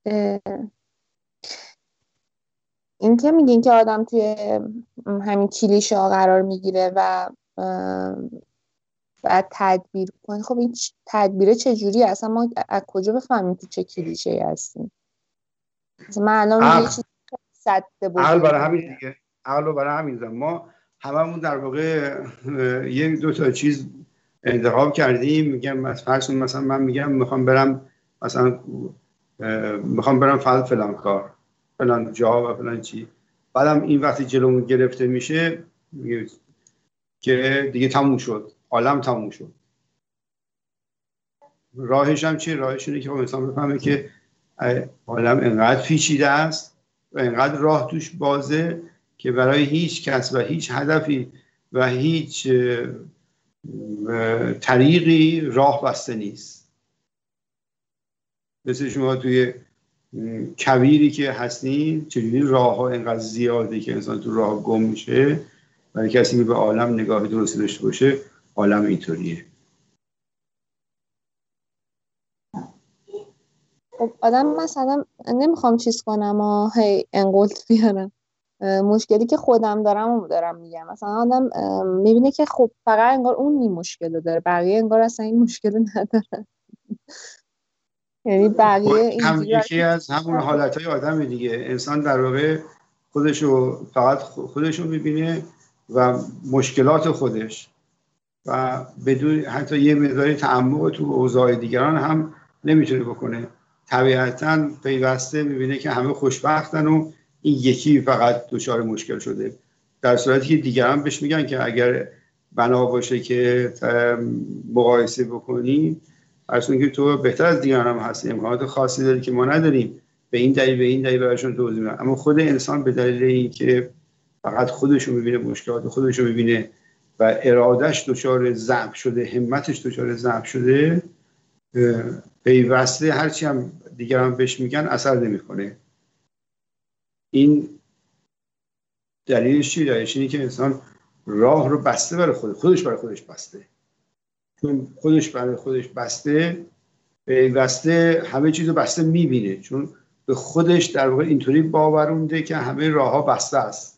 این که میگین که آدم توی همین کلیشه ها قرار میگیره و بعد تدبیر کنه، خب این تدبیر چجوری اصلا ما از کجا بفهمیم تو چه کلیشه ای هستیم؟ مثلا من الان یه چیز صد عقل بزرگ برای همین دیگه، عقل برای همین زن. ما هممون در واقع یک دو تا چیز انتخاب کردیم. میگم مثلا من میگم میخوام برم مثلا میخوام برم فلان کار، فلان جا و فلان چی. بعدم این وقتی جلومون گرفته میشه که دیگه تموم شد، عالم تموم شد. راهش هم چی؟ راهش اینه که خب انسان بفهمه که عالم انقدر پیچیده است و انقدر راه توش بازه که برای هیچ کس و هیچ هدفی و هیچ طریقی راه بسته نیست. مثل شما توی کویری که هستین، چجوری راه ها انقدر زیاده که انسان تو راه گم میشه. برای کسی که به عالم نگاه درستی داشته باشه، عالم اینطوریه. خب آدم مثلا نمیخوام چیز کنم و هی انقلت بیارم، مشکلی که خودم دارم میگم. مثلا آدم میبینه که خب فقط انگار اون این مشکل رو داره، بقیه انگار اصلا این مشکل رو نداره. یعنی بقیه هم اینجوری یکی از همون حالتهای آدم دیگه. انسان در واقع فقط خودشو میبینه و مشکلات خودش و بدون حتی یه مقداری تعمق تو اوضاع دیگران هم نمیتونه بکنه. طبیعتاً پیوسته میبینه که همه خوشبختن و این یکی فقط دچار مشکل شده، در صورتی که دیگران بهش میگن که اگر بنا باشه که مقایسه بکنی، اصلا که تو بهتر از دیگران هم هستی، امکانات خاصی داری که ما نداریم، به این دلیل براشون توضیح میدن. اما خود انسان به دلیل اینکه فقط خودشو میبینه، مشکلات خودشو میبینه و ارادش دچار ضعف شده، همتش دچار ضعف شده، پیوسته هرچی هم دیگران بهش میگن اثر نمیکنه. این دلیلش چیه؟ دلیلش اینه که انسان راه رو بسته برای خودش برای خودش بسته. چون خودش برای خودش بسته، پیوسته همه چیز رو بسته میبینه، چون به خودش در واقع اینطوری باورونده که همه راه ها بسته است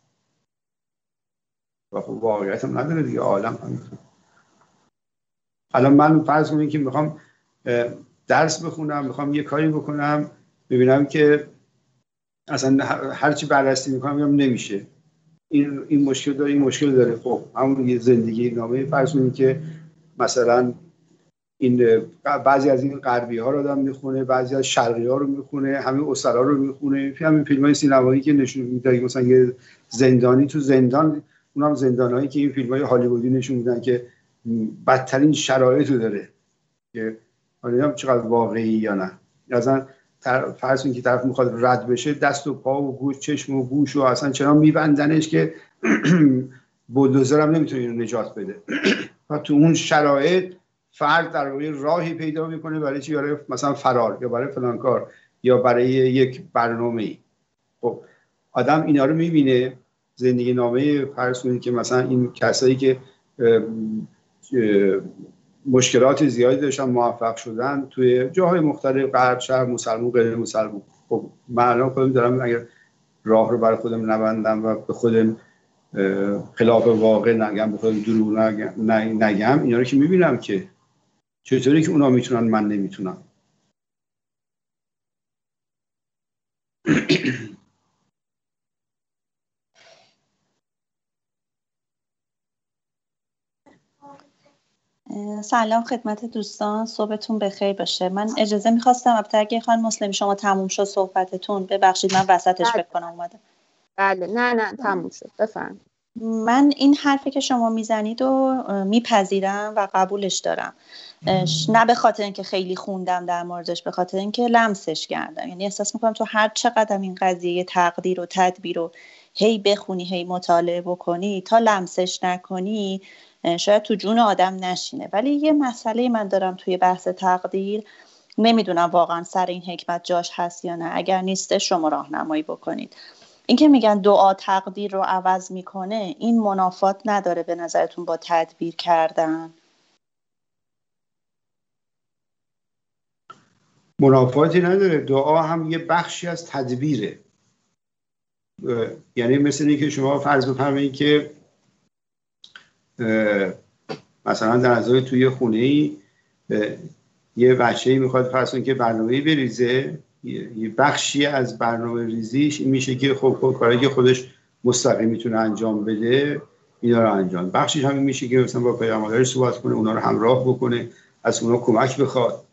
و خب واقعیت هم نداره دیگه. عالم همینطور. الان من فرض کنید که میخوام درس بخونم، میخوام یه کاری بکنم، ببینم که اصلا هرچی بررسی میکنم میگم نمیشه، این مشکل داره، این مشکل داره. خب همون یه زندگی نامه فرض کنید که مثلا این بعضی از این غربی ها رو آدم میخونه، بعضی از شرقی ها رو میخونه، همین اسرا رو میخونه، همین فیلم های سینمایی که نشون میده مثلا یه زندانی تو زندان، اونم زندانایی که این فیلم های هالیوودی نشون میدن که بدترین شرایط رو داره، که نمیدونم چقدر واقعی یا نه. مثلا فرض کنید که طرف میخواد رد بشه، دست و پا و گوش، چشم و گوش و اصلا چنان میبندنش که بولدوزر هم نمیتونه اینو نجات بده. و تو اون شرایط فرد در واقع راهی پیدا میکنه برای چی؟ برای مثلا فرار یا برای فلان کار یا برای یک برنامه‌ای. خب آدم اینا رو میبینه، زندگی نامه فرض کنید که مثلا این کسایی که مشکلات زیادی داشتن موفق شدن توی جاهای مختلف، غرب، شرق، مسلمون، غیر مسلمون. خب من الان خودم دارم اگر راه رو برای خودم نبندم و به خودم خلاف واقع نگم، به خودم دروغ نگم، اینا رو که میبینم که چطوری که اونا میتونن من نمیتونم. سلام خدمت دوستان، صبحتون بخیر باشه. من اجازه میخواستم البته اگه خانم مسلمی شما تموم شد صحبتتون، ببخشید من وسطش فکر کنم اومدم. بله نه تموم شد، بفرمایید. من این حرفی که شما میزنید و میپذیرم و قبولش دارم، نه به خاطر اینکه خیلی خوندم در موردش، به خاطر اینکه لمسش کردم. یعنی احساس میکنم تو هر چقدر این قضیه تقدیر و تدبیر رو هی بخونی، هی مطالعه بکنی، تا لمسش نکنی شاید تو جون آدم نشینه. ولی یه مسئله من دارم توی بحث تقدیر، نمیدونم واقعا سر این حکمت جاش هست یا نه، اگر نیسته شما راهنمایی بکنید. این که میگن دعا تقدیر رو عوض میکنه، این منافات نداره به نظرتون با تدبیر کردن؟ منافاتی نداره. دعا هم یه بخشی از تدبیره. یعنی مثل اینکه شما فرض بفرمایید که مثلا در ازای توی خونه‌ای یه بچه‌ای میخواد فرض کنید که برنامه‌ای بریزه، یه بخشی از برنامه ریزیش این میشه که خب کاری که خودش مستقیم میتونه انجام بده اینا رو انجام، بخشیش هم میشه که مثلا با پیامبرش صحبت کنه، اونا رو همراه بکنه، از اونا کمک بخواد.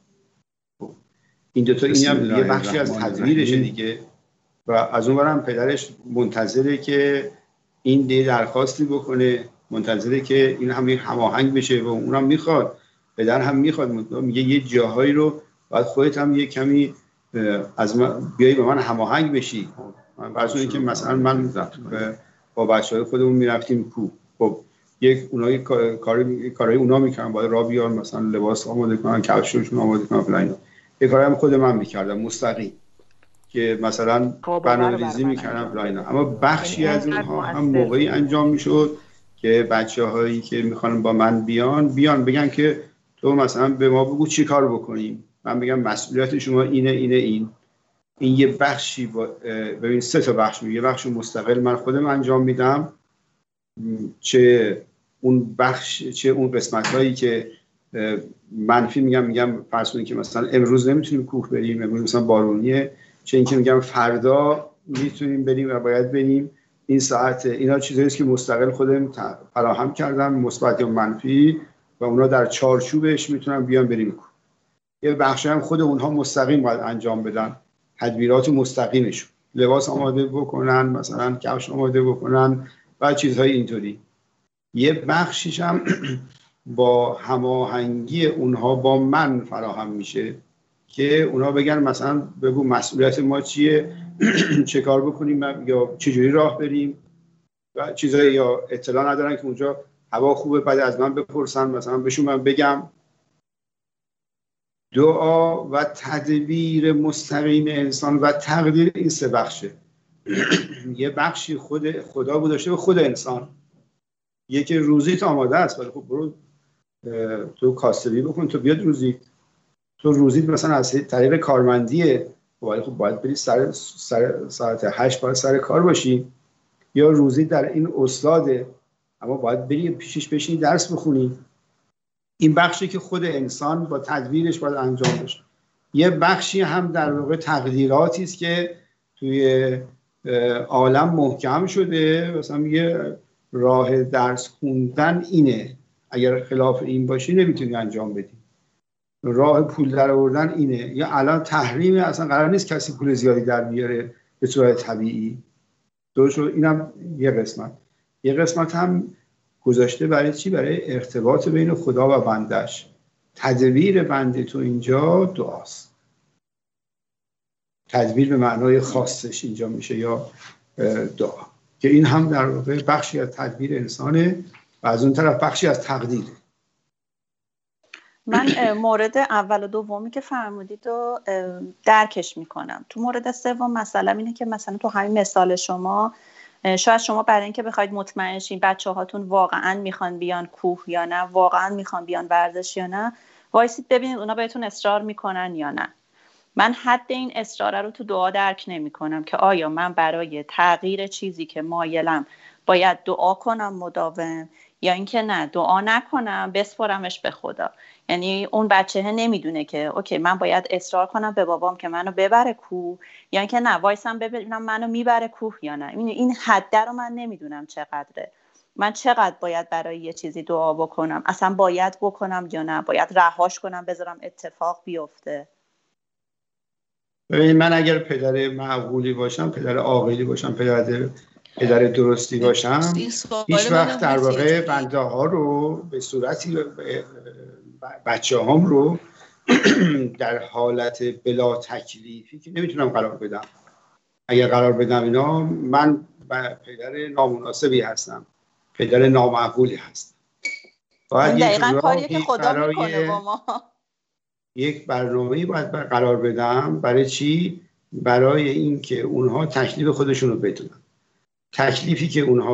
این دوتا این هم یه بخشی از تدبیرشه دیگه. و از اون برم پدرش منتظره که این درخواستی بکنه، منتظره که این هم هماهنگ بشه و اونم میخواد، پدر هم میخواد، میگه یه جاهایی رو باید خودت هم یه کمی از من بیایی به من هماهنگ بشی. من برسونی که مثلا من با بچه‌های خودمون میرفتیم کوه، خب یک اونایی کارهای اونا میکردن، باید راه بیارن، مثلا لباس آماده کنن، کفششون آماده کنن فلان. یه کاری هم خود من میکردم مستقیم که مثلا برنامه‌ریزی میکردم فلان. اما بخشی از اونها هم موقعی انجام میشد که بچه‌هایی که میخوان با من بیان بگن که تو مثلا به ما بگو چی کار بکنیم، من بگم مسئولیت شما اینه این یه بخشی ببین 3 تا بخش میگه، یه بخش مستقل من خودم انجام میدم، چه اون بخش چه اون قسمت‌هایی که منفی میگم فرض کنید که مثلا امروز نمیتونیم کوه بریم، امروز مثلا بارونیه، چه اینکه میگم فردا میتونیم بریم و باید بریم این ساعت. اینا چیزایی است که مستقل خودم فراهم کردم، مثبت یا منفی، و اونا در چارچوبش میتونن بیان بریم کوه. یه بخشی هم خود اونها مستقیم باید انجام بدن، تدبیرات مستقیمشون، لباس آماده بکنن، مثلا کفش آماده بکنن و چیزهای اینطوری. یه بخشیش هم با هماهنگی اونها با من فراهم میشه که اونها بگن مثلا بگو مسئولیت ما چیه، چه کار بکنیم یا چجوری راه بریم و چیزایی، یا اطلاع ندارن که اونجا هوا خوبه بعد از من بپرسن، مثلا بهشون من بگم. دعا و تدبیر مستقیم انسان و تقدیر این 3 بخشه. یه بخشی خود خدا گذاشته به خود انسان، یکی روزیت آماده است، ولی خب برو تو کاسبی بکن تو بیاد روزیت. تو روزیت مثلا از طریق کارمندیه، ولی خب باید بری سر ساعت 8 باید سر کار باشی، یا روزیت در این استاده اما باید بری پیشش بشینی درس بخونی. این بخشی که خود انسان با تدبیرش باید انجام بشه. یه بخشی هم در واقع تقدیراتی است که توی عالم محکم شده، مثلا میگه راه درس خوندن اینه، اگر خلاف این باشی نمیتونی انجام بدی. راه پول در آوردن اینه. یا الان تحریم، اصلا قرار نیست کسی پول زیادی در بیاره به صورت طبیعی. درست شد. اینم یه قسمت. یه قسمت هم گذاشته برای چی؟ برای ارتباط بین خدا و بندش. تدبیر بنده تو اینجا دعاست. تدبیر به معنای خاصش اینجا میشه یا دعا، که این هم در واقع بخشی از تدبیر انسانه و از اون طرف بخشی از تقدیره. من مورد اول و دومی که فرمودید رو درکش میکنم. تو مورد سوم مثلا اینه که مثلا تو همین مثال شما شاید شما برای اینکه بخواید مطمئن شین بچه هاتون واقعا میخوان بیان کوه یا نه، واقعا میخوان بیان ورزش یا نه، وایسید ببینید اونا بهتون اصرار میکنن یا نه. من حد این اصرار رو تو دعا درک نمیکنم که آیا من برای تغییر چیزی که مایلم باید دعا کنم مداوم، یا اینکه نه دعا نکنم بسپرمش به خدا. یعنی اون بچه نمیدونه که اوکی من باید اصرار کنم به بابام که منو ببره کوه، یا اینکه نه وایسم ببینم منو میبره کوه یا نه. این حد رو من نمیدونم چقدره. من چقدر باید برای یه چیزی دعا بکنم، اصلا باید بکنم یا نه باید رهاش کنم بذارم اتفاق بیفته. ببین من اگر پدر معقولی باشم، پدر عاقلی باشم، پدر درستی باشم، هیچ وقت در واقع بنده ها رو به صورتی بچه هام رو در حالت بلا تکلیفی که نمیتونم قرار بدم. اگر قرار بدم اینا من پدر نامناسبی هستم، پدر نامعقولی هستم. باید دقیقا کاریه که خدا میکنه با ما. یک برنامه‌ای باید قرار بدم. برای چی؟ برای اینکه اونها تکلیف خودشون رو بدونن. تکلیفی که اونها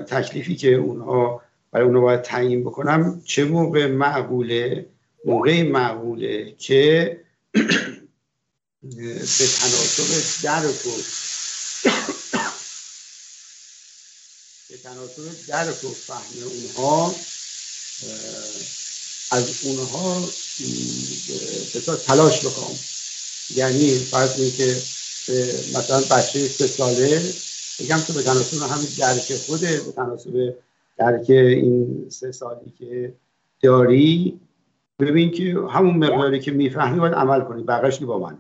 برای اونها باید تعیین بکنم چه موقع معقوله. موقعی معقوله که به تناسب درک و فهم اونها از اونها بسیار تلاش بکنم. یعنی فرض کنید که مثلا بچه 3 ساله بگم تو به تناسب همین درک خوده، به تناسب درک این 3 سالی که داری، ببین که همون مقداری که میفهمی باید عمل کنی، بقیه‌اش با منه.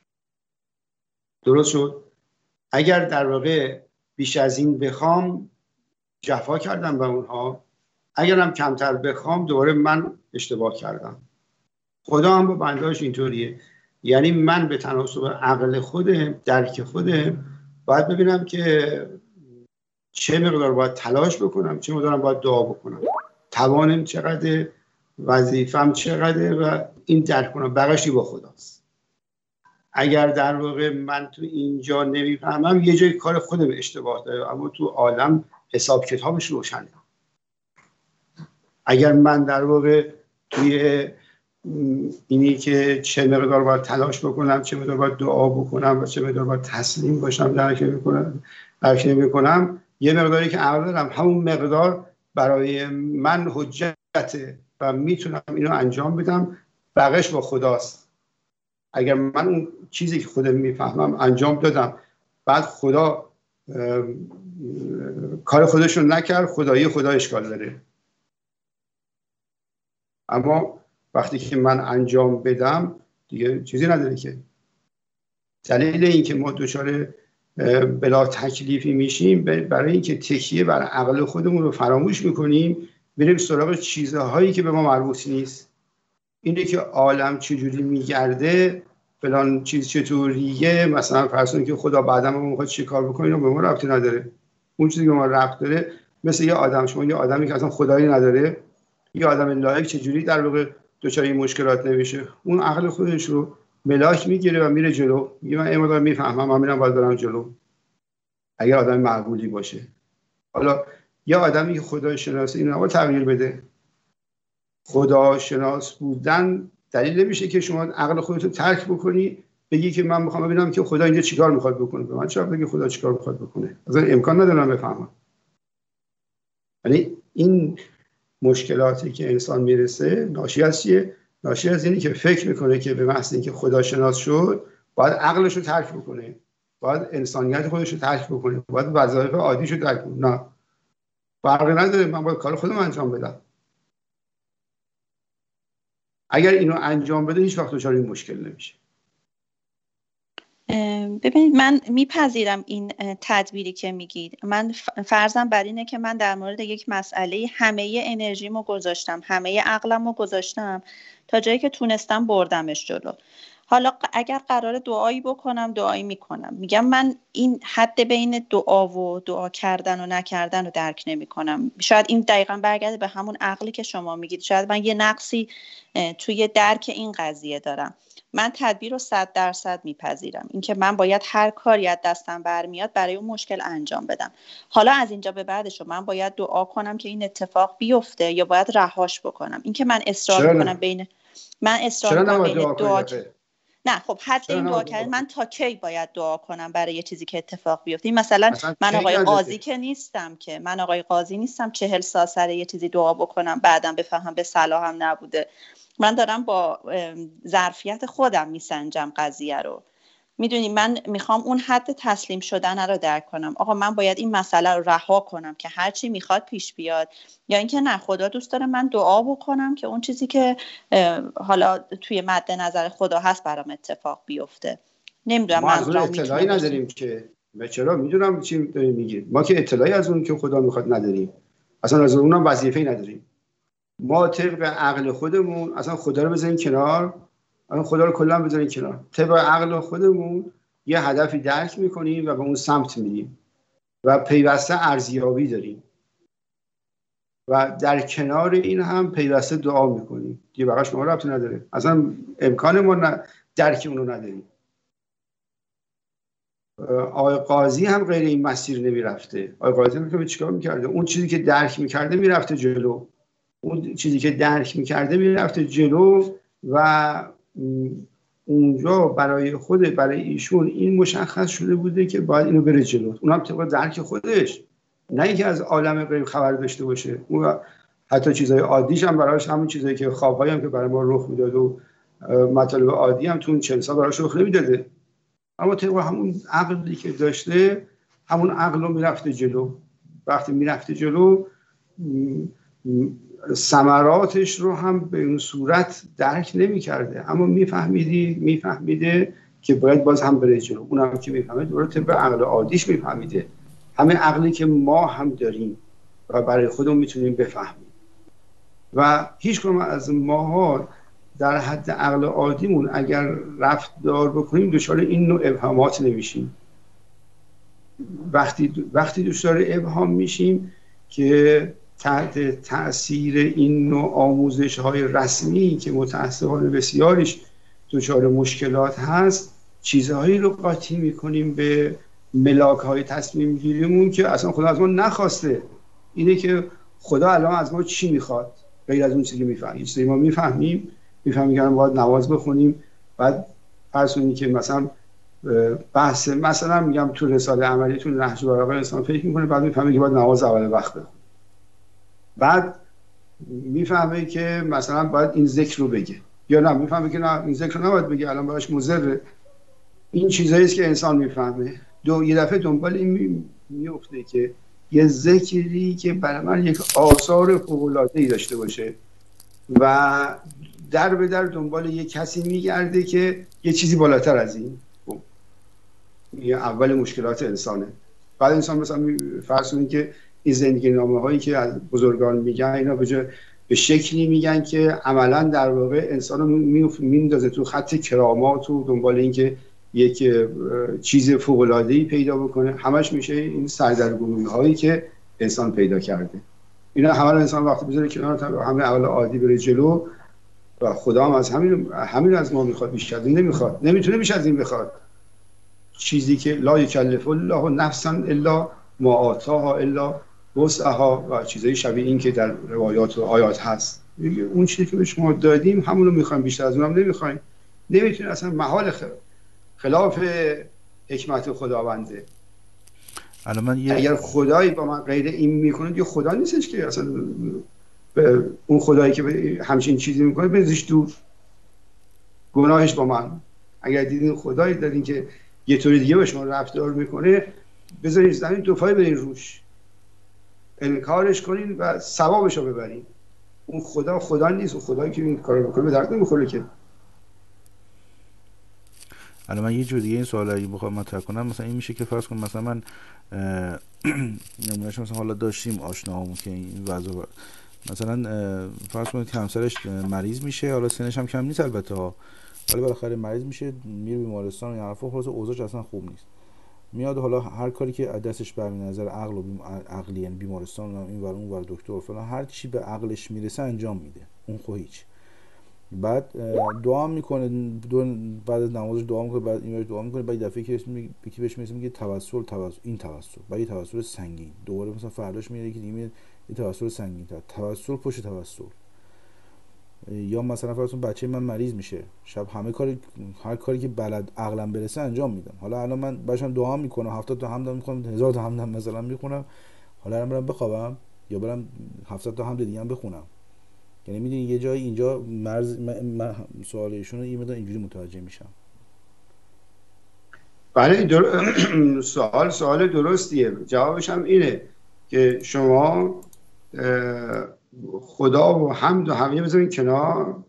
درست شد؟ اگر در واقع بیش از این بخوام جفا کردم به اونها، اگرم کمتر بخوام دوباره من اشتباه کردم. خدا هم با بندهاش اینطوریه. یعنی من به تناسب عقل خودم، درک خودم، باید ببینم که چه مقدار باید تلاش بکنم، چه مقدارم باید دعا بکنم، توانم چقدر، وظیفم چقدر و این درک کنم. بقیه‌اش با خداست. اگر در واقع من تو اینجا نمیفهمم، یه جای کار خودم اشتباه داره، اما تو عالم حساب کتابش روشنه. اگر من در واقع توی اینی که چه مقدار باید تلاش بکنم، چه مقدار باید دعا بکنم و چه مقدار باید تسلیم باشم، درک نمی‌کنم، یه مقداری که عقل دارم، همون مقدار برای من حجته و میتونم اینو انجام بدم. بقیش با خداست. اگر من اون چیزی که خودم میفهمم انجام دادم، بعد خدا کار خودش رو نکرد، خدایی خدا اشکال داره. اما وقتی که من انجام بدم دیگه چیزی نداره که. دلیل این که ما دچار بلا تکلیفی میشیم برای اینکه تکیه بر عقل خودمون رو فراموش میکنیم، بریم سراغ چیزهایی که به ما مربوط نیست. اینه که عالم چجوری میگرده، فلان چیز چطوریه، مثلا فرض کنید که خدا بعدا ما میخواد چه کار بکنه، به ما ربطی نداره. اون چیزی که ما ربط داره، مثل یه آدم، شما یه آدمی که اصلا خدایی نداره، یه آدم لایق چجوری در واقع دچار این مشکلات نمیشه؟ اون عقل خودش رو ملاک میگیره و میره جلو، میگه من اینو میفهمم، من میرم باید برم جلو. اگر آدم معقولی باشه. حالا یه آدمی که خدا شناسه اینو نباید تغییر بده. خدا شناس بودن دلیل نمیشه که شما عقل خودت رو ترک بکنی، بگی که من میخوام ببینم که خدا اینجا چیکار میخواد بکنه. به من چرا بگی خدا چیکار میخواد بکنه؟ اصلا امکان نداره من بفهمم. یعنی این مشکلاتی که انسان میرسه ناشی از چیه؟ ناشی از اینی که فکر میکنه که به محض اینکه خدا شناس شد باید عقلش رو ترک بکنه، باید انسانیت خودش رو ترک بکنه، باید وظایف عادیش رو ترک کنه. نه، فرقی نداره، من باید کار خودم انجام بدم. اگر اینو انجام بده هیچ وقت دچار این مشکل نمیشه. ببینید، من میپذیرم این تدبیری که میگید. من فرضم بر اینه که من در مورد یک مسئله همه انرژیمو گذاشتم، همه عقلمو گذاشتم، تا جایی که تونستم بردمش جلو. حالا اگر قراره دعایی بکنم، دعایی میکنم. میگم من این حد بین دعا و دعا کردن و نکردن رو درک نمیکنم. شاید این دقیقاً برگرده به همون عقلی که شما میگید. شاید من یه نقصی توی درک این قضیه دارم. من تدبیر رو 100% میپذیرم، اینکه من باید هر کاری از دستم برمیاد برای اون مشکل انجام بدم. حالا از اینجا به بعدش من باید دعا کنم که این اتفاق بیفته یا باید رهاش بکنم. اینکه من اصرار کنم بین دعا نه، خب حد این دعا کردن من تا کی باید دعا کنم برای یه چیزی که اتفاق بیفته؟ مثلا من آقای قاضی که نیستم، که من آقای قاضی نیستم 40 سال سر یه چیزی دعا بکنم بعدم بفهمم به صلاحم نبوده. من دارم با ظرفیت خودم میسنجم قضیه رو. میدونی، من میخوام اون حد تسلیم شدن رو درک کنم. آقا من باید این مسئله رو رها کنم که هر چی میخواد پیش بیاد، یا اینکه نه، خدا دوست داره من دعا بکنم که اون چیزی که حالا توی مد نظر خدا هست برام اتفاق بیفته. نمیدونم، ما از اون اطلاعی نداریم که چرا میدونم چی داریم میگید. ما که اطلاعی از اون که خدا میخواد نداریم، اصلا از اونم وظیفه‌ای نداریم. ما طبق عقل خودمون اصلا خدا رو بذاریم کنار، اصلا خدا رو کلا بذاریم کنار، طبق عقل خودمون یه هدفی درک میکنیم و به اون سمت میریم و پیوسته ارزیابی داریم و در کنار این هم پیوسته دعا میکنیم. دیگه بقیش ما ربطی نداره، اصلا امکان ما درک اونو نداریم. آقای قاضی هم غیر این مسیر نمیرفته. آقای قاضی هم چیکار میکرده؟ اون چیزی که درک میکرده میرفته جلو، اون چیزی که درک میکرده میرفته جلو و اونجا برای ایشون این مشخص شده بوده که باید اینو بره جلو، اونم طبق درک خودش، نه اینکه از عالم غیب خبر داشته باشه. اون حتی چیزای عادیش هم براش همون چیزایی که خوابایی هم که برای ما رخ میداد و مطالب عادی هم تو اون 40 سال براش رخ نمیداده، اما طبق همون عقلی که داشته همون عقل رو میرفته جلو. وقتی میرفته جلو ثمراتش رو هم به اون صورت درک نمی‌کرده، اما میفهمیده که باید باز هم بره جلو. اونم که میفهمه درسته به عقل عادیش میفهمیده، همه عقلی که ما هم داریم و برای خودمون میتونیم بفهمیم. و هیچ کدوم از ماها در حد عقل عادیمون اگر رفتار بکنیم دچار این نوع ابهامات نمیشیم. وقتی دچار ابهام میشیم که تحت تأثیر این نوع آموزش‌های رسمی که متأسفانه بسیاریش دچار مشکلات هست، چیزهایی رو قاطی میکنیم به ملاک‌های تصمیم گیریمون که اصلا خدا از ما نخواسته. اینه که خدا الان از ما چی میخواد غیر از اون چیزی که میفهمیم. چیزی ما میفهمیم که باید نماز بخونیم، بعد فرض کنید که مثلا بحث مثلا میگم تو رساله عملیتون نهج البلاغه انسان فکر میکنه، بعد میفهمه که باید نماز اول وقت بخونه، بعد میفهمه که مثلا باید این ذکر رو بگه، یا نه میفهمه که نه این ذکر رو نباید بگه الان براش مضره. این چیزایی است که انسان میفهمه. یه دفعه دنبال این میفته که یه ذکری که برای من یک آثار فوق‌العاده‌ای داشته باشه و در به در دنبال یه کسی میگرده که یه چیزی بالاتر از این. این اول مشکلات انسانه. بعد انسان مثلا فرض کنید که این زندگی نامه هایی که از بزرگان میگن اینا به شکلی میگن که عملا در واقع انسان رو میندازه تو خط کرامات و دنبال این که یک چیز فوق‌العاده‌ای پیدا بکنه. همش میشه این سردرگمی هایی که انسان پیدا کرده. اینا همه انسان وقتی بذاره کنار، همه اول عادی بره جلو و خدا هم از همین از ما میخواد، بیشتر از این نمیخواد، نمیتونه بیش از این بخواد. چیزی که لا یکلف الله نفسا الا ما آتاها الا وسعها و چیزای شبیه این که در روایات و آیات هست. اون چیزی که به شما دادیم همون رو میخوایم، بیشتر از اونم نمیخوایم. نمیتونه، اصلا محال خلاف حکمت خداونده. اگر خدایی با من غیر این میکنه دیگه خدا نیستش که اصلا اون خدایی که همچین چیزی میکنه بزنش دور، گناهش با من. اگر دیدین خدایی دارین که یه طوری دیگه به شما رفتار میکنه، بذارین زمین دو پای برین روش، انکارش کنین و ثوابش رو ببرین. اون خدا نیست. اون خدایی که این کارو میکنه به درد نمیخوره که. الان من یه جور دیگه این سوال اگه بخوام مطرح کنم، مثلا این میشه که فرض کن مثلا من نمونهش مثلا حالا داشتیم آشناهامون که این وضع مثلا فرض کنید که همسرش مریض میشه، حالا سنش هم کم نیست البته، حالا بالاخره مریض میشه، میره بیمارستان و این حرفا، خلاص اوضاعش اصلا خوب نیست. میاد حالا هر کاری که دستش برمی نظر عقلی، یعنی بیمارستان و این ور اون ور دکتر فلان، هر چی به عقلش میرسه انجام میده، اون خو هیچ. بعد دعا میکنه، بعد از نمازش دعا میکنه، بعد این دعا میکنه، بعد دفعه که بهش میگه توسل، این توسل، بعد توسل سنگین، دوباره مثلا فرداش میاد که دیگه یه توسل سنگین تر، توسل پشت توسل. یا مثلا فرض کن بچه من مریض میشه، شب هر کاری که بلد عقلم برسه انجام میدم. حالا الان من باشم دعا میکنم، 70 تا حمد میکنم، 1000 تا حمد مثلا میخونم، حالا برم بخوابم یا برم 700 تا حمد دیگه هم بخونم. یعنی میدونی یه جایی اینجا مرز سوال ایشون رو یه مقدار اینجوری متوجه میشم. بله سوال درستیه. جوابش هم اینه که شما خدا و حمد و همه بذارین کنار.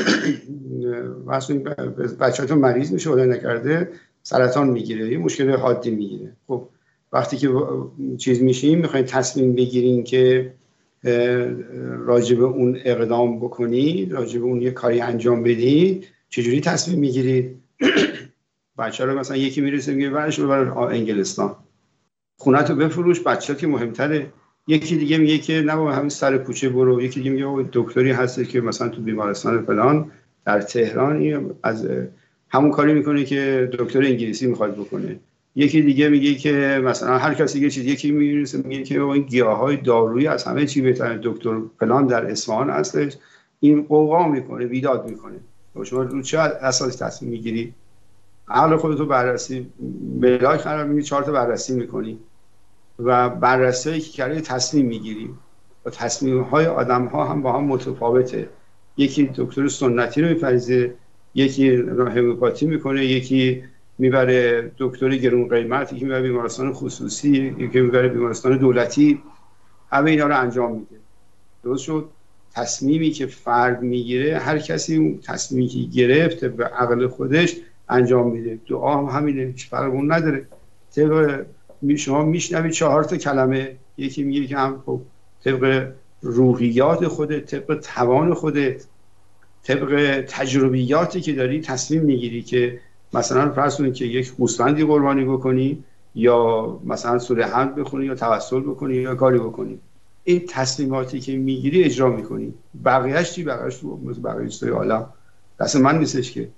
واسه بچه‌تون مریض میشه، خدای نکرده سرطان میگیره، یه مشکل حادی میگیره. خب وقتی که چیز میشیم میخواین تصمیم بگیرین که راجب اون اقدام بکنید، راجب اون یه کاری انجام بدید، چجوری تصمیم میگیرید؟ بچه رو مثلا یکی میرسه میگه برش ببر انگلستان، خونه‌تو بفروش، بچه‌ت که مهمتره. یکی دیگه میگه که نه بابا همین سر کوچه برو. یکی دیگه میگه دکتری هست که مثلا تو بیمارستان فلان در تهران از همون کاری میکنه که دکتر انگلیسی میخواد بکنه. یکی دیگه میگه که مثلا هر کسی یه چیز، یکی میرسه میگه که این گیاهای دارویی از همه چی بهتره، دکتر فلان در اصفهان هستش، این قوقا میکنه، بیداد میکنه. شما رو چه اساسی تصمیم میگیری؟ عقل خودتو بررسی ملاک قرار میدی، 4 تا بررسی میکنی و بررسی‌هایی که کردی تصمیم میگیری و تصمیم‌های آدم‌ها هم با هم متفاوته. یکی دکتر سنتی رو می‌فریزه، یکی هومیوپاتی میکنه، یکی میبره دکتر گرون قیمت، یکی میبره بیمارستان خصوصی، یکی میبره بیمارستان دولتی، همه اینا رو انجام میده. درست شد؟ تصمیمی که فرد میگیره، هر کسی اون تصمیمی که گرفته به عقل خودش انجام میده. دعا هم همینه، هیچ فرقی نداره. شما میشنوید 4 تا کلمه، یکی میگه که هم خب طبق روحیات خودت، طبق توان خودت، طبق تجربیاتی که داری تصمیم میگیری که مثلا فرض کنید که یک گوسفندی قربانی بکنی یا مثلا سوره حمد بخونی یا توسل بکنی یا کاری بکنی. این تصمیماتی که میگیری اجرا میکنی. بقیه‌اش چی؟ بقیه‌اش بقیه چیزای عالم دست من نیستش که.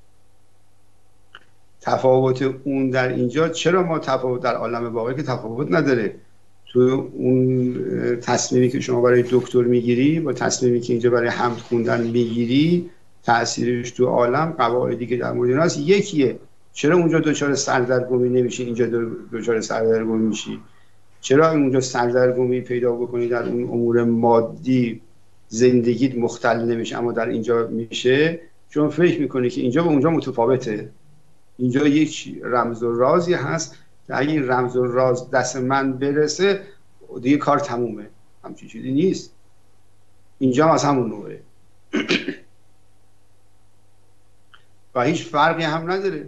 تفاوت اون در اینجا، چرا ما تفاوت در عالم واقعی که تفاوت نداره؟ تو اون تصمیمی که شما برای دکتر میگیری با تصمیمی که اینجا برای حمد خوندن میگیری، تأثیرش تو عالم، قواعدی که در مورد اینا هست یکیه. چرا اونجا دچار سردرگمی نمیشی، اینجا دچار سردرگمی میشی؟ چرا اونجا سردرگمی پیدا بکنی در اون امور مادی زندگیت مختل نمیشه اما در اینجا میشه؟ چون فکر میکنی که اینجا با اونجا متفاوته. اینجا یک رمز و رازی هست که اگه این رمز و راز دست من برسه دیگه کار تمومه. همچین چیزی نیست. اینجا هم از همون نوعه و هیچ فرقی هم نداره.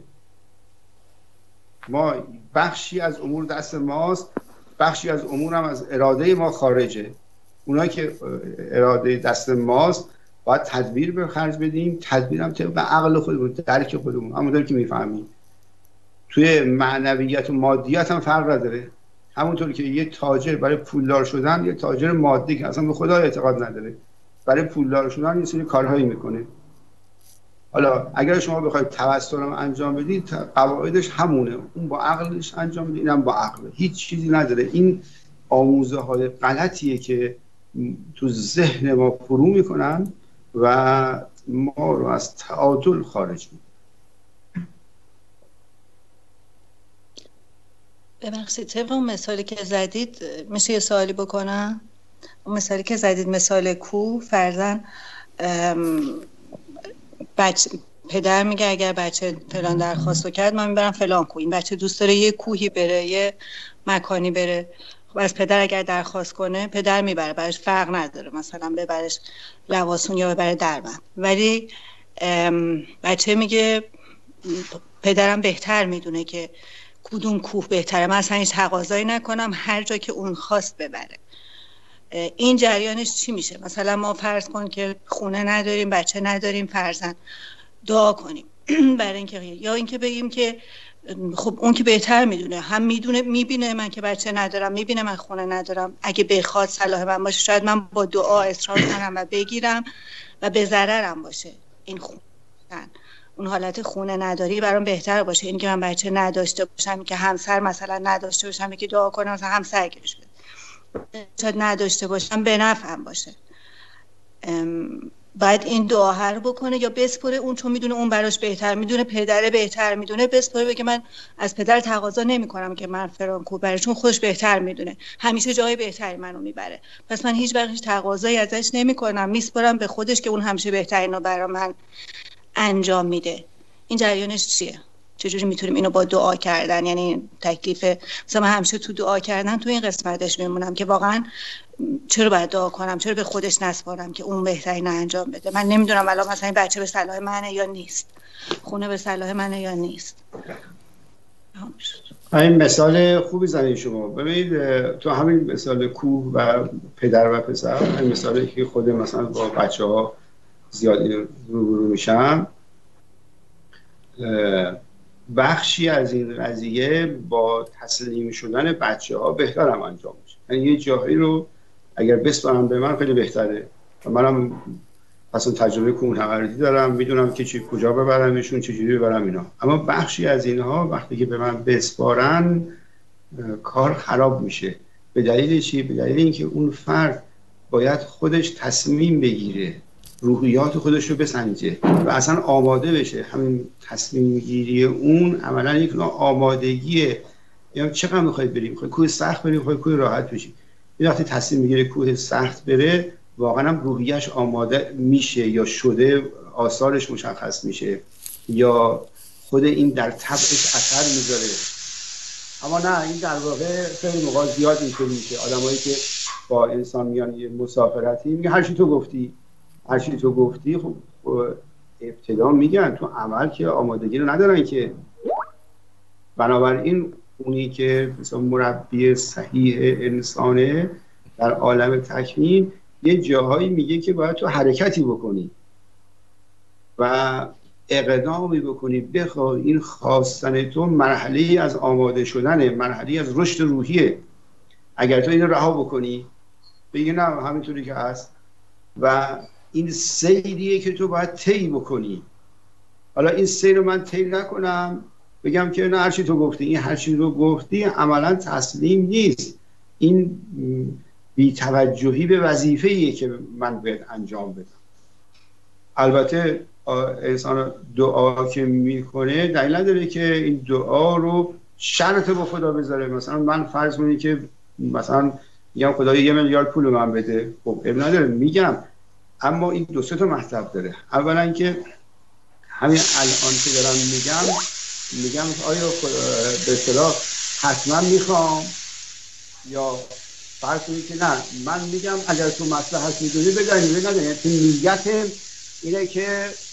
ما بخشی از امور دست ماست، بخشی از امور هم از اراده ما خارجه. اونایی که اراده دست ماست باید تدبیر به خرج بدیم. تدبیر هم طبق عقل خودمون، درک خودمون، همونطور که میفهمیم. توی معنویت و مادیات هم فرق نداره. همونطور که یه تاجر برای پولدار شدن، یه تاجر مادی که اصلا به خدا اعتقاد نداره، برای پولدار شدن یه سری کارهایی میکنه. حالا اگر شما بخواید توسل هم انجام بدید، قواعدش همونه. اون با عقلش انجام میده، اینم با عقل. هیچ چیزی نداره. این آموزه های غلطیه که تو ذهن ما فرو میکنن و ما رو از تعادل خارج میکنن. ببخشید، طبق اون مثالی که زدید میشه یه سوالی بکنم؟ اون مثالی که زدید، مثال کوه، فرضاً پدر میگه اگر بچه فلان درخواستو کرد من میبرم فلان کوه. این بچه دوست داره یه کوهی بره، یه مکانی بره. خب از پدر اگر درخواست کنه پدر میبره، برش فرق نداره مثلا ببرش لواسون یا ببره دربند. ولی بچه میگه پدرم بهتر میدونه که کدوم کوه بهتره، من اصلا هیچ تقاضایی نکنم، هر جا که اون خواست ببره. این جریانش چی میشه؟ مثلا ما فرض کن که خونه نداریم، بچه نداریم، فرضاً دعا کنیم برای اینکه، یا اینکه بگیم که خب اون که بهتر میدونه، هم میدونه، میبینه من که بچه ندارم، میبینه من خونه ندارم، اگه بخواد صلاح من باشه شاید من با دعا اصرار کنم و بگیرم و به ضررم باشه. این خونه، اون حالت خونه نداری برام بهتر باشه این که من بچه نداشته باشم، که همسر مثلا نداشته باشم که دعا کنم مثلا همسر گیرش بده، شاید نداشته باشم به نفعم باشه. باید این دعا رو بکنه یا بسپره اون، چون میدونه اون براش بهتر میدونه، پدر بهتر میدونه، بسپره بگه من از پدر تقاضا نمیکنم که من فرانکو بره، چون خودش بهتر میدونه، همیشه جای بهتری منو میبره، پس من هیچ وقت هیچ تقاضایی ازش نمیکنم، میسپرم به خودش که اون همیشه بهترینو برا من انجام میده. این جریانش چیه؟ چجوری میتونیم اینو با دعا کردن، یعنی تکلیف، مثلا من همیشه تو دعا کردن تو این قسمتش میمونم که واقعا چرا باید دعا کنم، چرا به خودش نسپارم که اون بهترین انجام بده. من نمیدونم الان مثلا این بچه به صلاح منه یا نیست، خونه به صلاح منه یا نیست. این مثال خوبی زنید شما. ببینید تو همین مثال کوه و پدر و پسر، این مثالی که خود مثلا با بچه ها زیادی روبرو میشم، بخشی از این قضیه با تسلیم شدن بچه ها بهتر هم انجام میشه. یعنی یه جایی رو اگر بسپارم به من خیلی بهتره و منم اصلا تجربه کوهنوردی دارم، میدونم که کجا ببرمشون، چجوری ببرم اینا. اما بخشی از اینها وقتی که به من بسپارن کار خراب میشه. به دلیل چی؟ به دلیل اینکه اون فرد باید خودش تصمیم بگیره. روحیات خودش رو بسنجه و اصلا آماده بشه. همین تصمیم گیری اون عملا یک نوع آمادگیه. یعنی چقدر میخواید بریم، میخواید کوه سخت بریم، میخواید کوه راحت بشیم. این وقتی تصمیم میگیره کوه سخت بره، واقعا هم روحیش آماده میشه یا شده، آثارش مشخص میشه یا خود این در طبعش اثر میذاره. اما نه، این در واقع خیلی موقع زیاد اینطوری میشه. آدمایی که با انسان میان یه مسافرتی میگه هر چی تو گفتی، هر چی تو گفتی. خب ابتدا میگن تو عمل که آمادگی رو ندارن که. بنابراین اونی که مثلا مربی صحیح انسانه در عالم تکوین یه جاهایی میگه که باید تو حرکتی بکنی و اقدامی بکنی، بخوای این خواستن تو مرحله از آماده شدنه، مرحله از رشد روحیه. اگر تو اینو رها بکنی بگی نه همینطوری که هست و این سیریه که تو باید طی بکنی. حالا این سیر رو من طی نکنم بگم که نه هرچی تو گفتی، این هرچی رو گفتی عملا تسلیم نیست. این بی‌توجهی به وظیفه‌ایه که من باید انجام بدم. البته انسان دعا که میکنه دلیل نداره که این دعا رو شرط با خدا بذاره. مثلا من فرض کنید که مثلا میگم خدایا 1 میلیارد پول من بده، خب اب نداره میگم، اما این 2-3 تا مطلب داره. اولا که همین الان که دارم میگم آیا به اصطلاح حتما میخوام، یا فرض کنید که نه من میگم اگر تو مصلحت میدونی بدونی. تو نیتم اینه که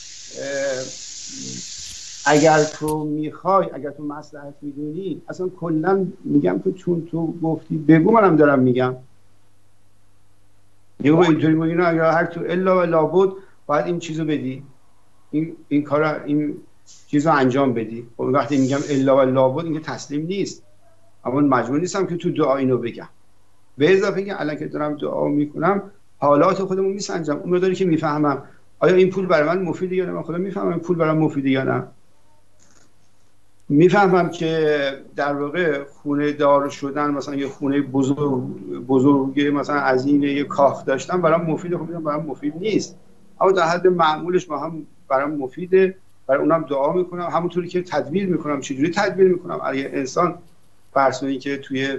اگر تو میخوای، اگر تو مصلحت میدونی، اصلا کلا میگم تو چون تو گفتی بگو، منم دارم میگم. یه اینطوری میگی نه اگر هر تو الا و لابد باید این چیزو بدی، این کارا، این چیزو انجام بدی. خب وقتی میگم الا و لابد این که تسلیم نیست، اما مجبور نیستم که تو دعا اینو بگم. به اضافه اینکه الان که دارم دعا میکنم حالات خودمو میسنجم، اون مقداری که میفهمم آیا این پول برای من مفیده یا نه. من خودم میفهمم این پول برای من مفیده یا نه. میفهمم که در واقع خونه دار شدن، مثلا یه خونه بزرگ مثلا از این یه کاخ داشتن برام مفیده، خب برام مفید نیست، اما در حد معمولش با هم برام مفیده. برای اونم دعا میکنم، همونطوری که تدبیر میکنم. چجوری تدبیر میکنم؟ اگه انسان فرض که توی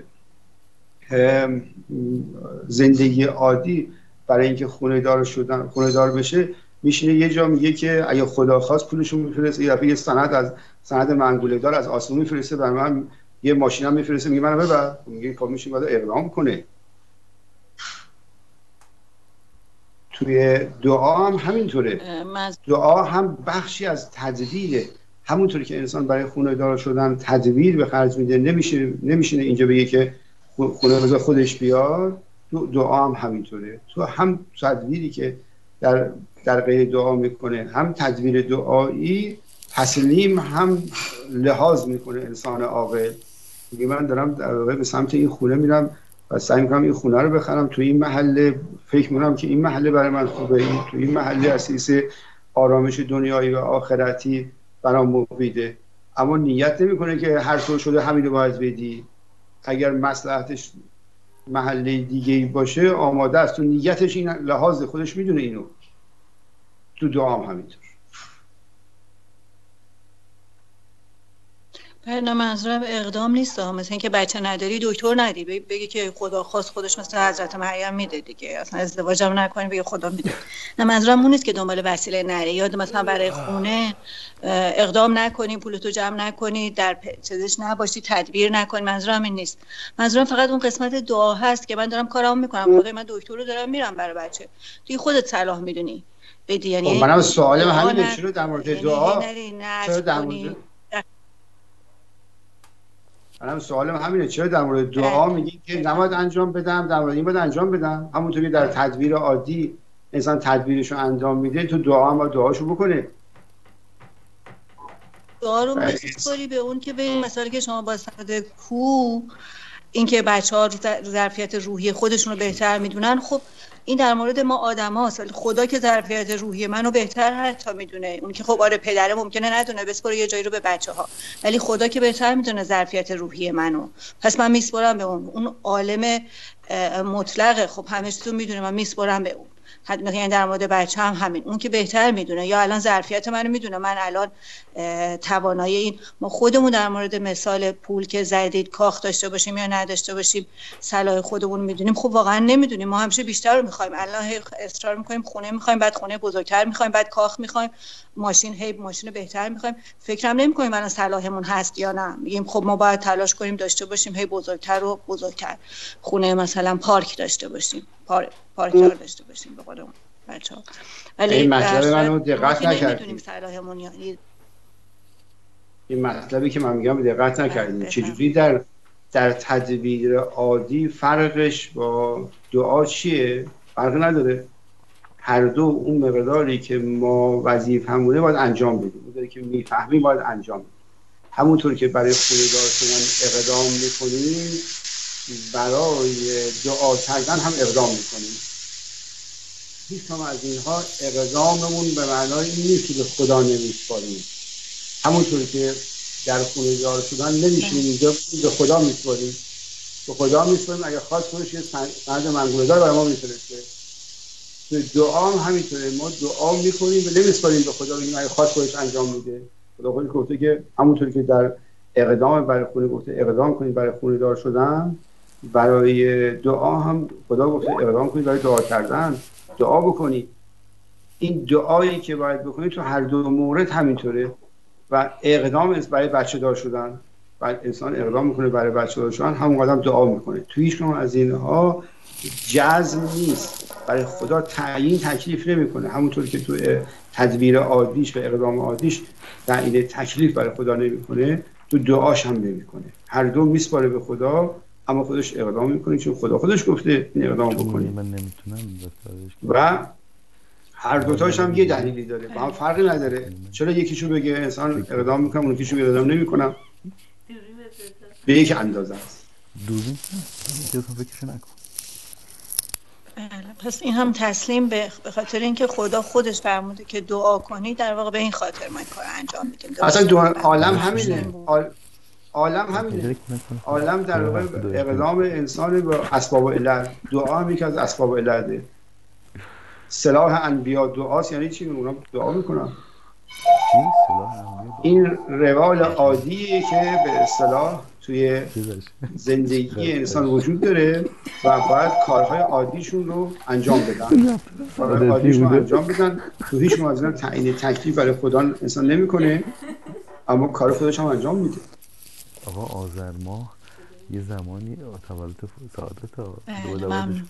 زندگی عادی برای اینکه خونه دار بشه میشینه یه جا میگه که اگه خدا خواست پولشو میفرسته، یا یه سند منگوله دار از آسمون میفرسته برای من، یه ماشینم میفرسته میگه منو ببر. میگه کار میشه باید اقدام کنه. توی دعا هم همینطوره. دعا هم بخشی از تدبیره. همونطوری که انسان برای خونه دار شدن تدبیر به خرج میده، نمیشینه اینجا بگه که خونه بذار خودش بیاد. دعا هم همینطوره. تو هم تدبیری که در غیر دعا میکنه، هم تدبیر دعایی تسلیم، هم لحاظ میکنه انسان عاقل. میگه من دارم در واقع به سمت این خونه میرم و سعی میکنم این خونه رو بخرم، تو این محله فکر میکنم که این محله برای من خوبه، تو این محله اساس آرامش دنیایی و آخرتی برام مفیده. اما نیت نمیکنه که هر طور شده همین رو باید بدی. اگر مصلحتش محله دیگه‌ای باشه آماده است، تو نیتش این لحاظ خودش میدونه اینو. تو دعا هم همینطور. نه منظورم اقدام نیست، مثلا اینکه بچه نداری دکتر ندی بگی که خدا خواست خودش مثل حضرت مریم میده دیگه، اصلا ازدواجم نکنی بگی خدا میده. نه منظورم اون نیست که دنبال وسیله نری، یا مثلا برای خونه اقدام نکنی، پولتو جمع نکنی، در چیزش نباشی، تدبیر نکنی. منظورم این نیست. منظورم فقط اون قسمت دعا هست که من دارم کارامو میکنم، خدای من دکتر رو دارم میرم برای بچه، دیگه خودت صلاح میدونی بدی. یعنی منم سوالم همینه، چرا در مورد دعا، چرا در مورد منم سوالم همینه، چرا در مورد دعا میگی که نباید انجام بدم، در مورد این باید انجام بدم؟ همونطوری در تدبیر عادی انسان تدبیرشو انجام میده، تو دعا هم باید دعاشو بکنه. دعا رو میسپاری به اون که به این مسئله که شما با سند کو اینکه بچه‌ها ظرفیت روحی خودشون رو بهتر میدونن، خب این در مورد ما آدم‌هاست. خدا که ظرفیت روحی منو بهتر حتی میدونه. اون که خب آره پدره ممکنه ندونه، بسپره یه جایی رو به بچه‌ها، ولی خدا که بهتر میدونه ظرفیت روحی منو، پس من میسپارم به اون عالم مطلقه. خب همه چیزو میدونه، من میسپارم به اون. حتما یعنی در مورد بچه هم همین، اون که بهتر میدونه یا الان ظرفیت منو میدونه، من الان توانایی این، ما خودمون در مورد مثال پول که زدید کاخ داشته باشیم یا نداشته باشیم صلاح خودمون میدونیم، خب واقعا نمیدونیم. ما همیشه بیشتر رو میخوایم، الان اصرار میکنیم خونه میخوایم، بعد خونه بزرگتر میخوایم، بعد کاخ میخوایم، ماشین بهتر میخوایم، فکرم نمیکنیم الان صلاحمون هست یا نه. میگیم خب ما باید تلاش کنیم داشته باشیم هی بزرگتر و بزرگتر، خونه مثلا پارک داشته باشیم، پارکدار داشته باشیم به قول بچه‌ها. ولی این مطلب منو دقت نمیدونیم نکردیم. صلاحمون یعنی این مطلبی که من میگم دقت نکردیم. چجوری در تدبیر عادی فرقش با دعا چیه؟ فرق نداره. هر دو اون مقداری که ما وظیفه‌مونه باید انجام بدیم، اون که میفهمیم باید انجام بدیم. همونطور که برای خونه‌دار شدن اقدام میکنیم، برای دعا کردن هم اقدام میکنیم. هیچ کدام از اینها اقداممون به معنای این نیست که به خدا نمیسپاریم. همونطور که در خونه‌دار شدن نمیشیم اینجا به خدا میسپاریم. به خدا میسپاریم اگه خواست خودش یه سند منقوله‌دار برای ما میفرسته. دعا هم همینطوره، ما دعا میکنیم و نمیسپاریم به خدا، بگیم اگه خواست خودش انجام میده. خدا خودش گفته که همونطور که در اقدام برای خونه گفته اقدام کنید برای خونه‌دار شدن، برای دعا هم خدا گفته اقدام کنید برای دعا کردن، دعا بکنید. این دعایی که باید بکنید تو هر دو مورد همینطوره. و اقدام برای بچه دار شدن، بعد انسان اقدام میکنه برای بچه دار شدن، همون قدم دعا میکنه. تو هیچ کدوم از اینها جزم نیست، برای خدا تعیین تکلیف نمیکنه. همونطور که تو تدبیر عادیش و اقدام عادیش تعیین تکلیف برای خدا نمیکنه، تو دعاش هم نمیکنه. هر دو میسپاره به خدا، اما خودش اقدام میکنه چون خدا خودش گفته این اقدام بکنه. من نمیتونم و هر دوتاش هم یه دلیلی داره، با هم فرقی نداره. چرا یکیشو بگه انسان اقدام میکنم، اون یکیشو اقدام نمیکنم؟ به یک اندازه است. دوربین فکرشو نکن. پس این هم تسلیم به خاطر اینکه خدا خودش فرموده که دعا کنی، در واقع به این خاطر ما این کار انجام میدیم. اصلا عالم همینه. عالم در واقع اقدام انسان با اسباب علت. دعا هم یکی از اسباب علته. سلاح انبیا دعاست. یعنی چی؟ اونا دعا میکنن. این روال عادیه که به اصطلاح توی زندگی انسان وجود داره و باید کارهای عادیشون رو انجام بدن. کارهای عادیشون رو انجام بدن. تو هیچ موازنه تعیین تکلیف برای خدا انسان نمیکنه، اما کار خودش هم انجام میده. آقا آذر ماه یه زمانی تولد سعادت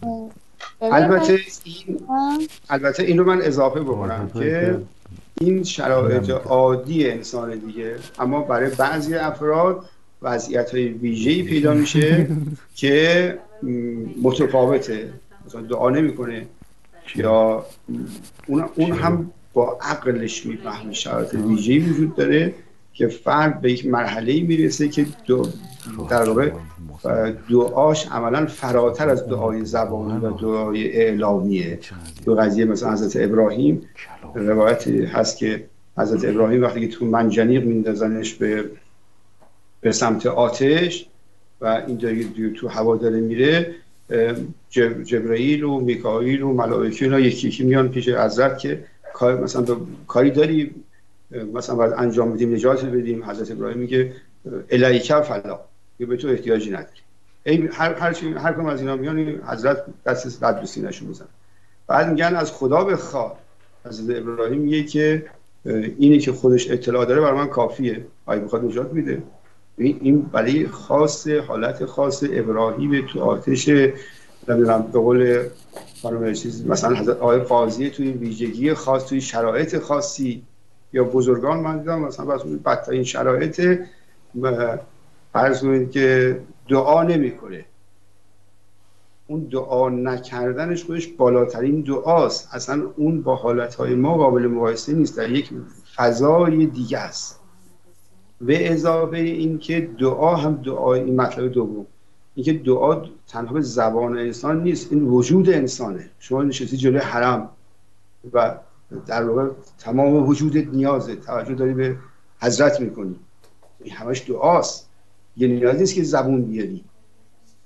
البته این رو من اضافه بکنم که این شرایط عادی انسان دیگه، اما برای بعضی افراد وضعیت‌های ویژه‌ای پیدا میشه که متفاوته. مثلا دعا نمیکنه یا اون هم با عقلش میفهمه. شرایط ویژه‌ای وجود داره که فرد به یک مرحله‌ای میرسه که در واقع دعاش عملاً فراتر از دعای زبانی و دعای اعلامیه. دو قضیه مثلا حضرت ابراهیم، روایت هست که حضرت ابراهیم وقتی که تو منجنیق میندازنش به سمت آتش و این تو هوا داره میره، جبرائیل و میکائیل و ملائکه اینا یکی یکی میان پیش حضرت که مثلا کاری داری مثلا باید انجام بدیم، نجات بدیم. حضرت ابراهیم میگه الیک فلا، که به تو احتیاجی نداری. هر کدوم از اینا میان حضرت دست رد به سینه‌شون میزنه. بعد میگن از خدا بخواه. حضرت ابراهیم میگه که اینی که خودش اطلاع داره برای من کافیه، اگه بخواد نجات میده. این برای حالت خاص ابراهیم تو آتش، نمیدونم به قول خانم چیز مثلا حضرت آقای قاضی توی ویژگی خاص، توی شرایط خاصی، یا بزرگان من دیدم مثلا بدترین شرایط فرض کنید که دعا نمیکنه. اون دعا نکردنش خودش بالاترین دعاست. اصلا اون با حالتهای ما قابل مقایسه نیست، در یک فضای دیگه است. به اضافه این که دعا هم دعای، این مطلب دوم، این که دعا تنها به زبان انسان نیست، این وجود انسانه. شما نشستی جلوی حرم و در واقع تمام وجودت نیازه، توجه داری به حضرت میکنی، این همش دعاست. یه نیازی نیست که زبون بیاری.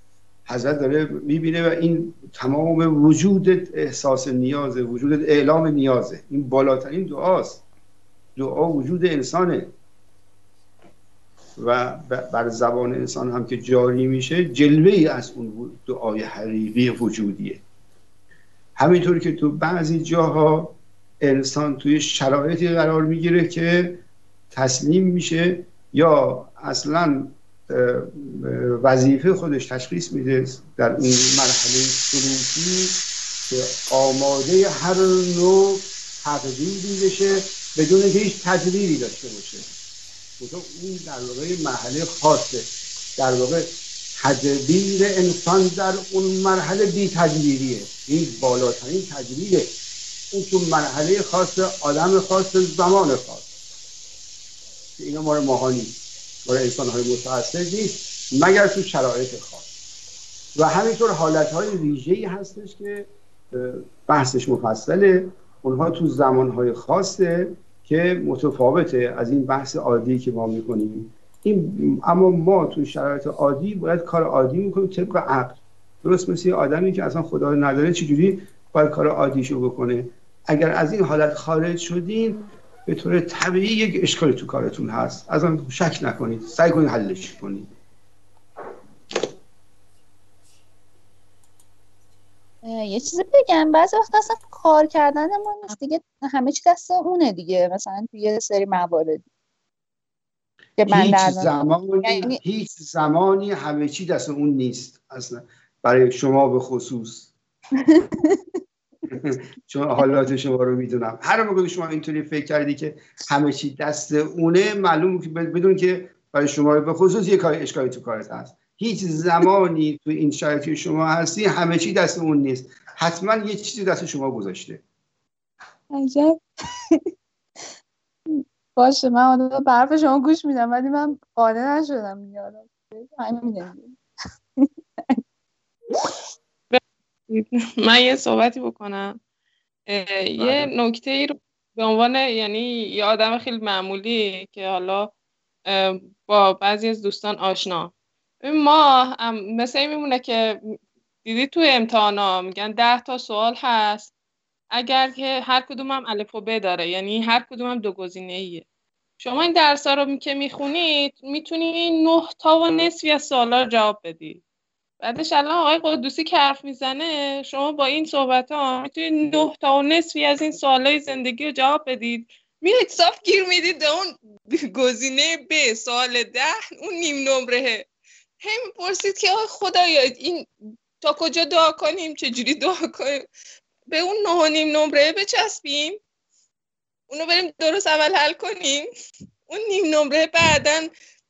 حضرت داره میبینه و این تمام وجودت احساس نیازه، وجودت اعلام نیازه. این بالاترین دعاست. دعا وجود انسانه و بر زبان انسان هم که جاری میشه جلوه ای از اون دعای حقیقی وجودیه. همینطور که تو بعضی جاها انسان توی شرایطی قرار میگیره که تسلیم میشه یا اصلا وظیفه خودش تشخیص میده در اون مرحله شروعی که آماده هر نوع تقدیری بشه بدون که هیچ تدبیری داشته باشه. اون در واقع مرحله خاصه. در واقع تدبیر انسان در اون مرحله بی تدبیریه. این بالاترین تدبیره. اون تو مرحله خاص آدم خاص زمان خاص. اینا مال ماها نیست، مال انسان‌های متعصب نیست مگر تو شرایط خاص. و همینطور حالت‌های ویژه‌ای هستش که بحثش مفصله. اونها تو زمان‌های خاصه که متفاوته از این بحث عادی که ما می‌کنیم. اما ما تو شرایط عادی باید کار عادی می‌کنیم طبق عقل. درست مثل آدمی که اصلا خدا رو نداره چجوری باید کار عادیشو بکنه. اگر از این حالت خارج شدین به طور طبیعی یک اشکالی تو کارتون هست. از آن شک نکنید، سعی کنید حلش کنید. یه چیزی بگم، بعضی وقت اصلا کار کردن ما نیست دیگه، همه چی دست اونه دیگه. مثلا توی یه سری موارد که هیچ زمانی همه چی دست اون نیست اصلا، برای شما به خصوص. چون حالات شما رو میدونم. هر موقع شما اینطوری فکر کردی که همه چی دست اونه، معلوم که بدون که برای شما به خصوص یک اشکالی تو کارت هست. هیچ زمانی تو این شرایطی شما هستی همه چی دست اون نیست. حتما یه چیزی دست شما گذاشته. عجب. باشه، من آدم به حرف شما گوش میدم ولی من قانع نشدم میارم. من یه صحبتی بکنم. یه نکته ای رو به عنوان یعنی یه آدم خیلی معمولی که حالا با بعضی از دوستان آشنا، ما مثل این میمونه که دیدی توی امتحانا میگن 10 تا سوال هست، اگر که هر کدوم هم الف و ب داره، یعنی هر کدوم هم 2 گزینه‌ایه. شما این درس‌ها رو که میخونید میتونی 9 تا و نصفی از سوالا رو جواب بدی. بعدش الان آقای قدوسی که حرف میزنه، شما با این صحبت‌ها میتونید 9 تا و نصفی از این سوالای زندگی رو جواب بدید. میرید صاف گیر میدید به اون گزینه ب سوال 10، اون نیم نمره. هم میپرسید که آقای خدایا این تا کجا دعا کنیم، چجوری دعا کنیم، به اون 9.5 نمره بچسبیم، اونو بریم درست اول حل کنیم، اون نیم نمره بعدن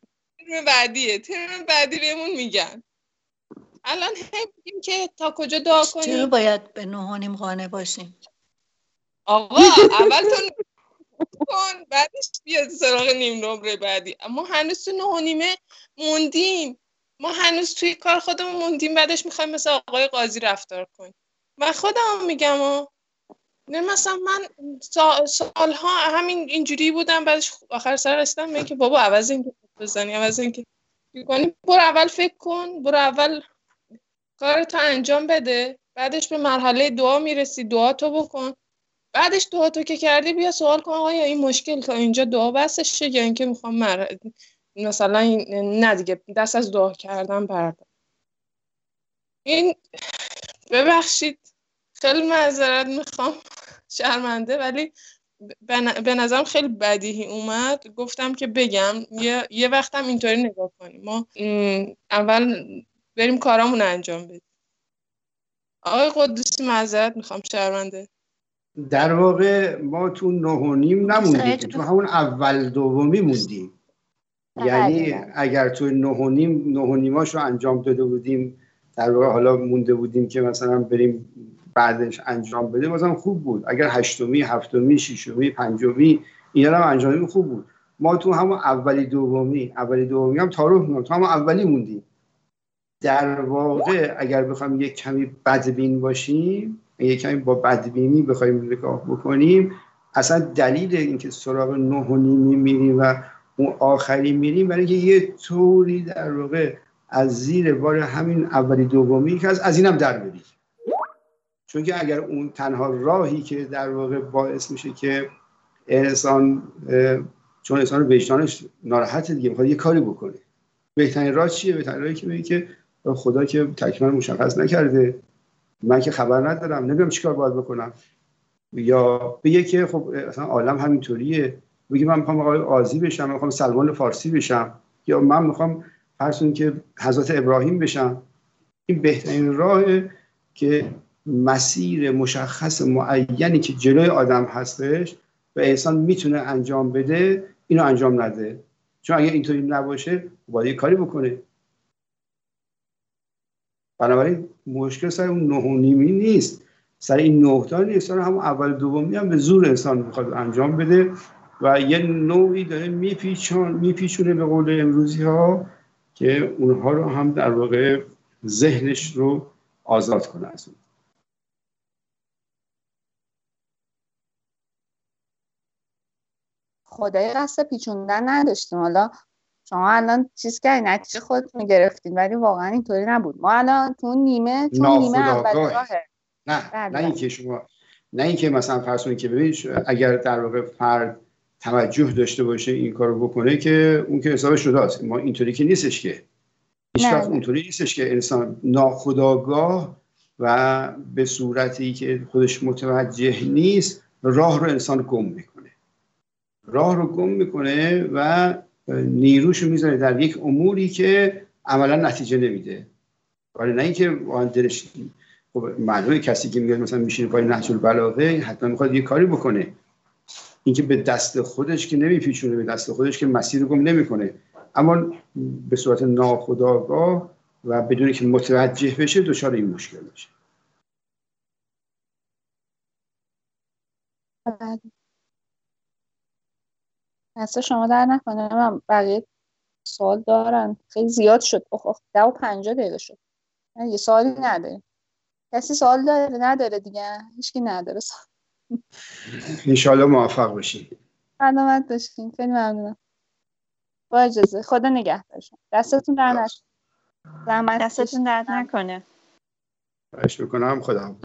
ترم بعدی بهمون میگن. الان هم بگیم که تا کجا دعا کنیم. چرا باید به 9.5 قانع باشیم؟ آقا اول تو کن بعدش بیاد سراغ نیم نمره بعدی. اما هنوز تو 9.5 موندیم، ما هنوز توی کار خودمون موندیم، بعدش میخوایم مثل آقای قاضی رفتار کنیم. و خودم میگم مثلا من سالها همین اینجوری بودم، بعدش آخر سر رسیدم به که بابا عوض اینکه بزنی، عوض اینکه بکنی، برو اول فکر کن، برو اول کارتو انجام بده، بعدش به مرحله دعا میرسی، دعا تو بکن، بعدش دعا تو که کردی بیا سوال کن آقا این مشکل تا اینجا دعا بسش شه یا اینکه میخوام مثلا نه دیگه دست از دعا کردن بردار. این ببخشید خیلی معذرت میخوام، شرمنده، ولی به نظرم خیلی بدیهی اومد، گفتم که بگم یه وقتم اینطوری نگاه کنیم، ما اول بریم کارامون انجام بدیم. آقای قدوسی معذرت میخوام، شرمنده. در واقع ما تو 9.5 نموندیم، تو همون اول دومی موندیم. یعنی اگر تو 9.5 رو انجام داده بودیم، در واقع حالا مونده بودیم که مثلا بریم بعدش انجام بده، بازم خوب بود. اگر 8، 7، 6، 5 اینا رو انجام بدیم خوب بود. ما تو همون اولی دومی هم تعارف تو همون اولی موندیم. در واقع اگر بخوایم یک کمی بدبین باشیم، یک کمی با بدبینی بخوایم نگاه بکنیم، اصلا دلیل اینکه سراغ 9.5 میریم و اون آخری میریم برای اینکه یه طوری در واقع از زیر بار همین اولی دومی که از اینم در بری. چون که اگر اون تنها راهی که در واقع باعث میشه که انسان، چون انسان وجدانش ناراحته دیگه، میخواد یه کاری بکنه، بهترین راه چیه؟ بهترین راهی که بگی که خدا که تکمیل مشخص نکرده، من که خبر ندارم، نمیدونم چیکار باید بکنم. یا بگه که خب اصلا عالم همینطوریه، بگی من میخوام آقای قاضی بشم، من میخوام سلمان فارسی بشم، یا من میخوام فرض کنید که حضرت ابراهیم بشم. این بهترین راهه که مسیر مشخص معینی که جلوی آدم هستش و انسان میتونه انجام بده اینو انجام نده. چون اگه اینطوری نباشه باید یه کاری بکنه. بنابراین مشکل سر اون 9.5 نیست، سر این 9 تا نیست، سر همون اول دومی هم به زور انسان میخواد انجام بده و یه نوعی داره میپیچونه به قول امروزی ها که اونها رو هم در واقع ذهنش رو آزاد کنه از اون. خدای قصد پیچوندن نداشتیم. حالا شما الان چیز کردین، نتیجه خودتون گرفتین، ولی واقعا اینطوری نبود. ما الان تو نیمه، چون نیمه اول راهه. نه اینکه شما، نه اینکه مثلا فرض کنید که ببینید اگر در واقع فرد توجه داشته باشه این کارو بکنه که اون که حساب شده است. ما اینطوری که نیستش که هیچ وقت اونطوری نیستش که انسان ناخودآگاه و به صورتی که خودش متوجه نیست راه رو انسان گم میکنه. راه رو گم میکنه و نیروشو میذاره در یک اموری که عملا نتیجه نمیده. ولی نه اینکه واقعا دلش، خب معلومه کسی که میگه مثلا میشینه پای نهج البلاغه حتما میخواد یه کاری بکنه. اینکه به دست خودش که نمیپیچونه، به دست خودش که مسیر رو گم نمیکنه، اما به صورت ناخودآگاه و بدون که متوجه بشه دچار این مشکل میشه. اصلا شما در نکنه. من بقیه سوال دارن، خیلی زیاد شد. 10:50 شد. یه سوالی نداره. کسی سوال داره؟ نداره دیگه، هیچکی نداره سوال. انشالله موفق باشید. سلامت باشین. خیلی ممنونم. با اجازه. خدا نگهدارتون. دستتون در نکنه. دستتون درد نکنه. خواهش میکنم. خدا